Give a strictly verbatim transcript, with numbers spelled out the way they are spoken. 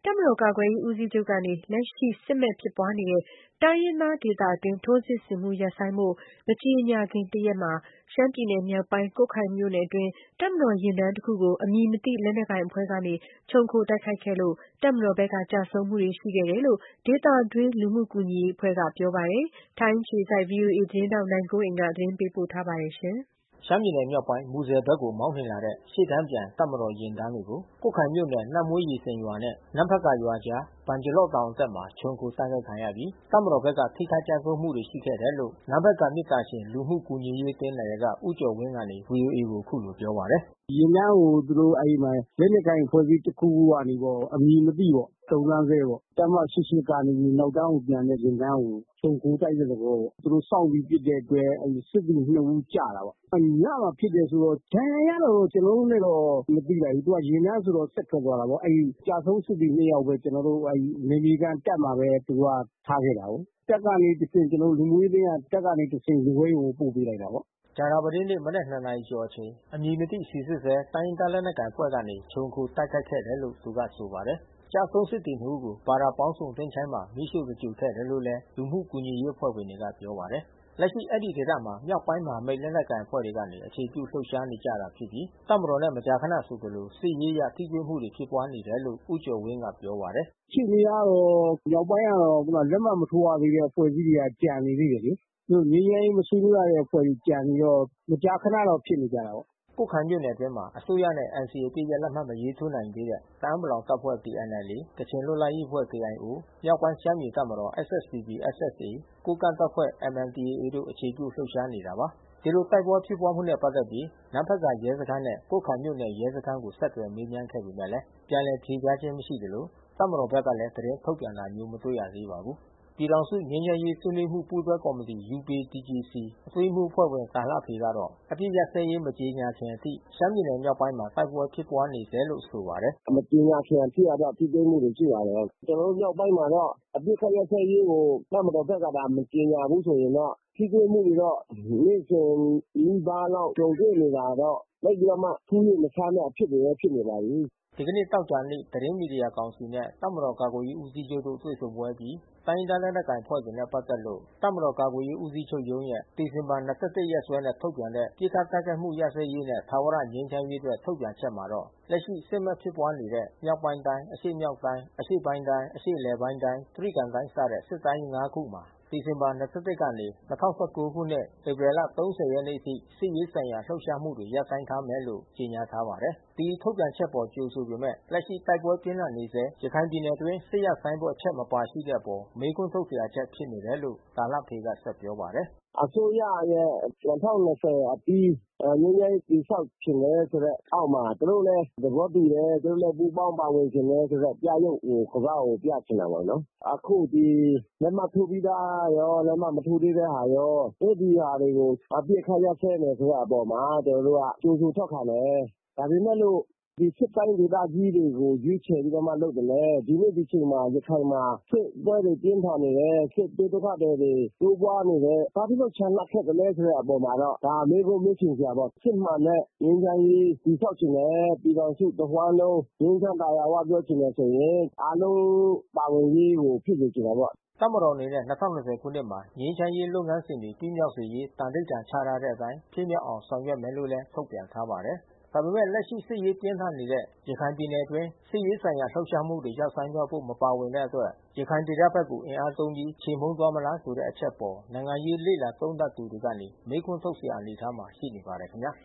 တပ်မတော်ကာကွယ်ရေးဦးစီးချုပ်ကနေ လက်ရှိစစ်မက်ဖြစ်ပွားနေတဲ့ တိုင်းရင်းသားဒေသအတွင်း ထိုးစစ်ဆင်မှုရပ်ဆိုင်းဖို့ မကြေညာခင်တရက်မှာ ရှမ်းပြည်နယ်မြောက်ပိုင်း ကွတ်ခိုင်မြို့နယ်အတွင်း တပ်မတော်ယာဉ်တန်းတခုကို အမည်မသိလက်နက်ကိုင်အဖွဲ့ကနေ ခြုံခိုတိုက်ခိုက်ခဲ့လို့ တပ်မတော်ဘက်က ကျဆုံးမှုတွေရှိခဲ့တယ်လို့ ဒေသတွင်းလူမှုကူညီရေးအဖွဲ့ကပြောပါတယ်။ ထိုင်းအခြေစိုက် ဗွီအိုအေသတင်းထောက်နိုင်ကွန်းအိန်ကနေ သတင်းပေးပို့ထားပါတယ်။ ရှမ်းပြည်နယ်မြောက်ပိုင်း မူဆယ်ဘက်ကို မောင်းနှင်လာတဲ့ ရှေ့တန်းပြန်တပ်မတော်ယာဉ်တန်းတွေကို ကွတ်ခိုင်မြို့နယ် နမ့်မွေးရီဇင်ရွာနဲ့ နမ့်ဖတ်ကာရွာအကြား ပန်ကျလော့တောင်အတက်မှာ ခြုံခိုတိုက်ခိုက်ခံရပြီး တပ်မတော်ဘက်က ထိခိုက်ကျဆုံးမှုတွေရှိခဲ့တယ်လို့ နမ့်ဖတ်ကာမေတ္တာရှင်လူမှုကူညီရေးအသင်းနာယက ဦးကျော်ဝင်းကနေ ဗွီအိုအေကိုအခုလိုပြောပါတယ်။ “ယာဉ်တန်းကိုသူတို့အဲဒီမှာလက်နက်ကိုင်အဖွဲ့အစည်းတခုခုကနေပေါ့ အမည်မသိပေါ့။ စုံစမ်းဆဲပေါ့။ တပ်မ ကနေနောက်တန်းကိုပြန်တဲ့ယာဉ်တန်းကို ခြုံခိုတိုက်တဲ့သဘောပေါ့။ သူတို့စောင့်ပြီးပစ်တဲ့အတွက် စစ်သည်နှစ်ဦးကျတာပေါ့။ ညမှာဖြစ်တယ်ဆိုတော့ ဒဏ်ရာရတာတော့ ကျွန်တော်တို့လည်းတော့မသိလိုက်ဘူး။ သူကယာဉ်တန်းဆိုတော့ဆက်ထွက်သွားတာပေါ့။ အဲဒီကျဆုံးစစ်သည်နှစ်ယောက်ပဲ ကျွန်တော်တို့နယ်မြေခံတပ်မှာပဲသူကထားခဲ့တာကိုး။ တပ်ကနေတဆင့် ကျွန်တော်တို့လူမှုရေးအသင်းက တပ်ကနေတဆင့်ရင်ခွဲရုံကိုပို့ပေးလိုက်တာပေါ့။ ” ကြာသပတေးနေ့ မနက် နှစ်နာရီကျော်အချိန် အမည်မသိစီစစ်ဆဲ တိုင်းရင်းသားလက်နက်ကိုင်အဖွဲ့ကနေ ခြုံခိုတိုက်ခိုက်ခဲ့တယ်လို့ သူကဆိုပါတယ်။ ကျဆုံးစစ်သည်နှစ်ဦးကို ဘာသာပေါင်းစုံသချိုင်းမှာ မီးရှို့သဂြိုဟ်ခဲ့တယ်လို့လည်း လူမှုကူညီရေးအဖွဲ့ဝင်တွေကပြောပါတယ်။ လက်ရှိအဲဒီဒေသမှာ မြောက်ပိုင်းမဟာမိတ်လက်နက်ကိုင်အဖွဲ့တွေကနေ အခြေပြုလှုပ်ရှားနေကြတာဖြစ်ပြီး တပ်မတော်နဲ့မကြာခဏဆိုသလို စစ်ရေးအရထိတွေ့မှုတွေဖြစ်ပွါးနေတယ်လို့ ဦးကျော်ဝင်းကပြောပါတယ်။ “အခြေအနေကတော့ မြောက်ပိုင်းကတော့လက်မှတ်မထိုးရသေးတဲ့အဖွဲ့အစည်းတွေကကျန်နေသေးတယ်လေ။ သူတို့ငြိမ်းချမ်းရေးမဆွေးနွေးရတဲ့အဖွဲ့တွေကျန်နေတော့ မကြာခဏတော့ဖြစ်နေကြတာပေါ့။ ” ကွတ်ခိုင်မြို့နယ်အတွင်းမှာ အစိုးရနဲ့ NCA အပစ်ရပ်လက်မှတ်မရေးထိုးနိုင်သေးတဲ့ တအာင်းပလောင်တပ်ဖွဲ့ TNLA ကချင်လွတ်လပ်ရေးအဖွဲ့ KIO မြောက်ပိုင်းရှမ်းပြည်တပ်မတော် SSPP/SSA ကိုးကန့်တပ်ဖွဲ့ MNDAA တို့အခြေပြုလှုပ်ရှားနေတာပါ။ ဒီလိုတိုက်ပွဲဖြစ်ပွါးမှုနဲ့ပက်သက်ပြီး နမ့်ဖတ်ကာရဲစခန်းနဲ့ ကွတ်ခိုင်မြို့နယ်ရဲစခန်းကိုဆက်သွယ်မေးမြန်းခဲ့ပေမဲ့ ပြန်လည်ဖြေကြားခြင်းမရှိသလို တပ်မတော်ဘက်ကလည်း သတင်းထုတ်ပြန်တာမျိုးမတွေ့ရသေးပါဘူး။ ပြည်ထောင်စုငြိမ်းချမ်းရေးဆွေးနွေးမှုပူးတွဲကော်မတီ ယူကေ တီ ဂျေ စီ အတွင်းရေးမှူးအဖွဲ့ဝင် တာလှဖေကတော့ အပစ်ရပ်စဲရေးမကြေညာခင်အထိ ရှမ်းပြည်နယ်မြောက်ပိုင်းမှာတိုက်ပွဲဖြစ်ပွါးနေဆဲလို့ဆိုပါတယ်။ “မကြေညာခင်အထိကတော့ထိတွေ့မှုတွေရှိပါတယ်။ ကျွန်တော်တို့မြောက်ပိုင်းမှာတော့ အပစ်ခတ်ရပ်စဲရေးကို တပ်မတော်ဘက်ကသာမကြေညာဘူးဆိုရင်တော့ ထိတွေ့မှုတွေတော့နေ့စဉ်နီးပါးလောက်ကြုံတွေ့နေတာတော့ သိပ်ပြီးတော့မှ ထူး၍မဆန်းတဲ့အဖြစ်တွေဖြစ်နေပါပြီ။ ” ဒီကနေ့သောကြာနေ့ သတင်းမီဒီယာကောင်စီနဲ့ တပ်မတော်ကာကွယ်ရေးဦးစီးချုပ်တို့တွေ့ဆုံပွဲအပြီး တိုင်းရင်းသားလက်နက်ကိုင်အဖွဲ့တွေနဲ့ပက်သက်လို့ တပ်မတော်ကာကွယ်ရေးဦးစီးချုပ်ရုံးရဲ့ ဒီဇင်ဘာ ရက်စွဲနဲ့ထုတ်ပြန်တဲ့ ပစ်ခတ်တိုက်ခိုက်မှုရပ်စဲရေးနဲ့ ထာဝရငြိမ်းချမ်းရေးအတွက်ထုတ်ပြန်ချက်မှာတော့ လက်ရှိစစ်မက်ဖြစ်ပွါးနေတဲ့ မြောက်ပိုင်းတိုင်း အရှေ့မြောက်တိုင်း အရှေ့ပိုင်းတိုင်း အရှေ့အလယ်ပိုင်းတိုင်း တြိဂံတိုင်းစတဲ့ စစ်တိုင်း ခုမှာ ဒီဇင်ဘာ ကနေ ၂၀၁၉ ခုနှစ် ဧပြီလ ရက်နေ့အထိ စစ်ရေးဆိုင်ရာလှုပ်ရှားမှုတွေရပ်ဆိုင်းထားမယ်လို့ ကြေညာထားပါတယ်။ ဒီထုတ်ပြန်ချက်အပေါ်ကြိုဆိုပေမဲ့ လက်ရှိတိုက်ပွဲပြင်းထန်နေဆဲ ရခိုင်ပြည်နယ်အတွင်း စစ်ရပ်ဆိုင်းဖို့အချက်မပါရှိတဲ့အပေါ် မေးခွန်းထုတ်စရာအချက်ဖြစ်နေတယ်လို့ တာလှဖေကဆက်ပြောပါတယ်။ “အစိုးရရဲ့ ၂၀၂၀ အပြီး ငြိမ်းချမ်းရေးတည်ဆောက်ချင်တယ်ဆိုတဲ့အောက်မှာ သူတို့လည်းသဘောတူတယ်။ သူတို့လည်းပူးပေါင်းပါဝင်ချင်တယ်ဆိုတဲ့ပြယုဂ်ကိုကမ္ဘာကိုပြချင်တာပေါ့နော်။ အခုဒီလက်မှတ်ထိုးပြီးသားရော လက်မှတ်မထိုးသေးတဲ့ဟာရော အဲဒီဟာတွေကို အပစ်အခတ်ရပ်စဲမယ်ဆိုတဲ့အပေါ်မှာ ကျွန်တော်တို့ကကြိုဆိုထောက်ခံတယ်။ ဒါပေမဲ့လို့ ဒီစစ်တိုင်းဒေသကြီးတွေကိုရွေးချယ်ပြီးတော့မှလုပ်သလဲ။ ဒီနေ့ဒီအချိန်မှာရခိုင်မှာစစ်ပွဲတွေပြင်းထန်နေတယ်။ စစ်ဘေးဒုက္ခသည်တွေတိုးပွါးနေတယ်။ ဘာဖြစ်လို့ချန်လှပ်ခဲ့သလဲဆိုတဲ့အပေါ်မှာတော့ ဒါမေးခွန်းမေးချင်စရာပေါ့။ စစ်မှန်တဲ့ငြိမ်းချမ်းရေးတည်ဆောက်ချင်တယ်။ ပြည်ထောင်စုတဝှမ်းလုံးငြိမ်းချမ်းသာယာဝပြောချင်တယ်ဆိုရင် အားလုံးပါဝင်ရေးကိုဖြစ်စေချင်တာပေါ့။ ” တပ်မတော်အနေနဲ့ ၂၀၂၀ ခုနှစ်မှာ ငြိမ်းချမ်းရေးလုပ်ငန်းစဉ်တွေပြီးမြောက်စေရေး သန္နိဌာန်ချထားတဲ့အတိုင်း ဖြစ်မြောက်အောင်ဆောင်ရွက်မယ်လို့လည်း ထုတ်ပြန်ထားပါတယ်။ ဒါပေမဲ့ လက်ရှိစစ်ရေးပြင်းထန်နေတဲ့ ရခိုင်ပြည်နယ်အတွင်း စစ်ရေးဆိုင်ရာလှုပ်ရှားမှုတွေရပ်ဆိုင်းသွားဖို့မပါဝင်တဲ့အတွက် ရခိုင်ဒေသဘက်ကို အင်အားသုံးပြီး ချေမှုန်းသွားမလားဆိုတဲ့အချက်အပေါ် နိုင်ငံရေးလေ့လာသုံးသပ်သူတွေကနေ မေးခွန်းထုတ်စရာအနေအထားမှာရှိနေပါတယ်ခင်ဗျာ